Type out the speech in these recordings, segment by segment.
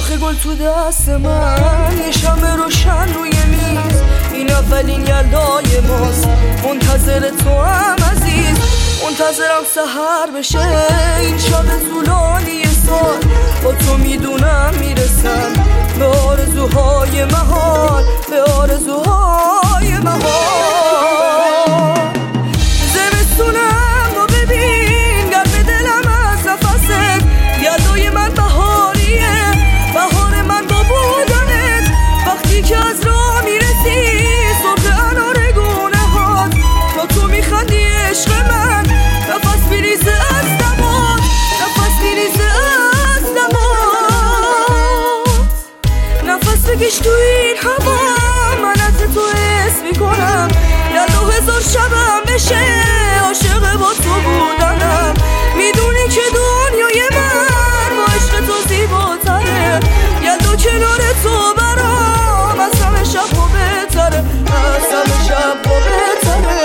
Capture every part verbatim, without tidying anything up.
شاخه گل تو دست من، یه شمع روشن روی میز، این اولین یلدای ماست. منتظر تو هم عزیز، منتظرم سحر بشه این شب طولانی سال. با تو میدونم میرسم به آرزوهای محال، به آرزوهای محال. زمستونم رو ببین، گرم دلم از نفست، یلدای من بهاریه، بهار من با بودنت. وقتی که از راه میرسی صبح انار گونه هات، تا تو میخندی عشق من، نفس میریزه از دمات، نفس میریزه از دمات. نفس بکش تو این هوا، من از تو حس میکنم. یلدا هزار شبم بشه عاشق با تو بودنم. میدونی که دنیای من با عشق تو زیباتره، یلدا کنار تو برام از همه شب ها بهتره، از همه شب ها بهتره.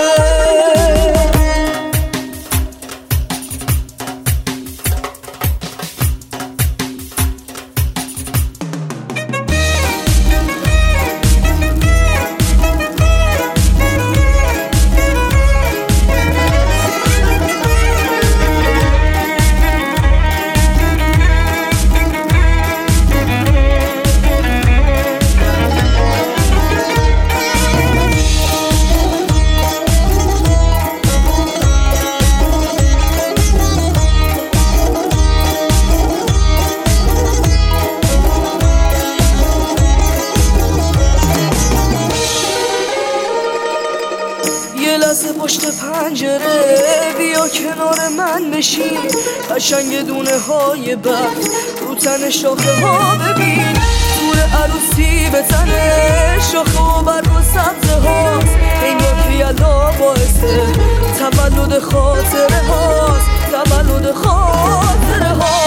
یه لحظه پشت پنجره بیا کنار من بشین، قشنگ دونه های بخت رو تن شاخه ها ببین. تور عروسی به تنه شاخه و برگ و سبزه هاست، انگار که یلدا باعثه تولد خاطره هاست، تولد خاطره هاست.